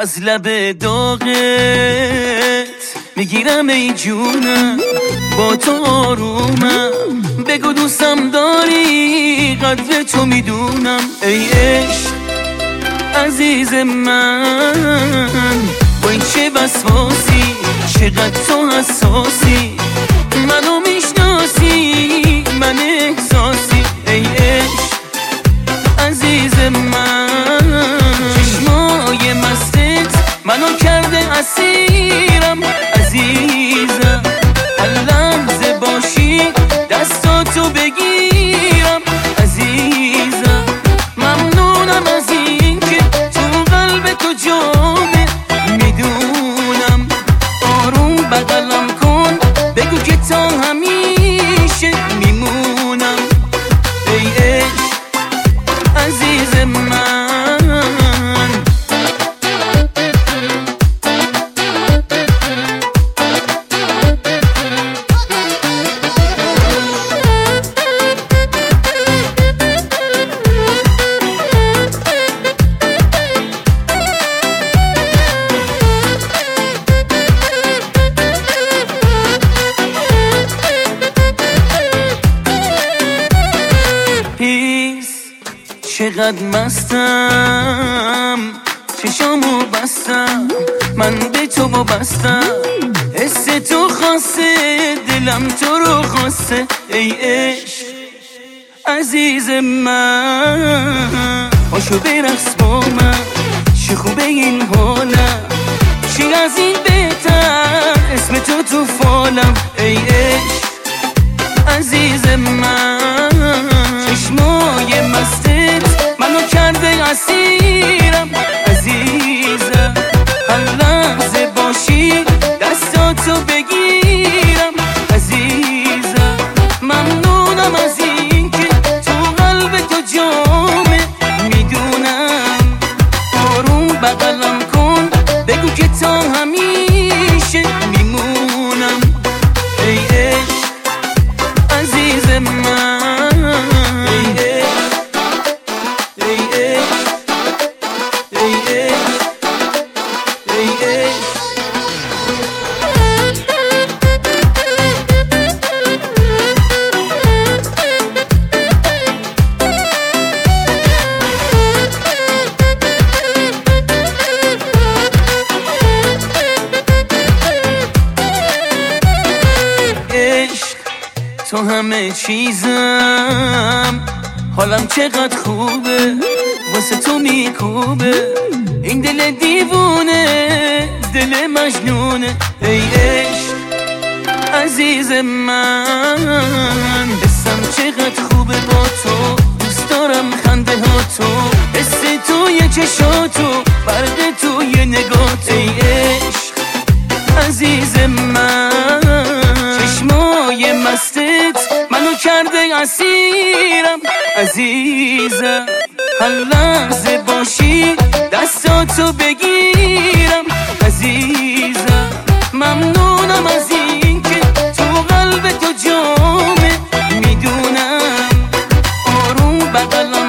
از لب داغت میگیرم ای جونم، با تو آرومم. بگو دوستم داری، قدر تو میدونم. ای عشق عزیز من، با این چه وسواسی، چقدر تو حساسی، منو میشناسی، من احساسی. ای عشق عزیز من، چشمای مستت منو کرده اسیرم. عزیزم هر لحظه باشی دستاتو بگیرم. عزیزم ممنونم از این که تو قلب تو جامه، میدونم. آروم بغلم کن، بگو که تا همیشه میمونم. ای عشق عزیز من، چقدر مستم، چشامو بستم، من به تو وابستم. حس تو خاصه، دلم تو رو خواسته. ای عشق عزیز من، پاشو برقص با من، چه خوبه این حالم، چی از این بهتر، اسم تو تو فالم. ای عشق عزیز من، چشمای مستت منو کرده اسیرم. عزیزم هر لحظه باشی دستاتو بگیرم. عزیزم ممنونم از این که تو قلب تو جامه، میدونم. آروم بغلم کن، بگو که تا همیشه میمونم. ای عشق عزیز من، تو همه چیزم، حالم چقدر خوبه، واسه تو میکوبه این دل دیوونه، دل مجنونه. ای عشق عزیز من، حسم چقدر خوبه با تو، دوست دارم خنده ها تو، حس توی چشاتو، برق توی نگات. ای عشق عزیز من، چشمای مستت منو کرده اسیرم. عزیزم هر لحظه باشی دستاتو بگیرم. عزیزم ممنونم از این که تو قلب تو جامه، میدونم. آروم بغلم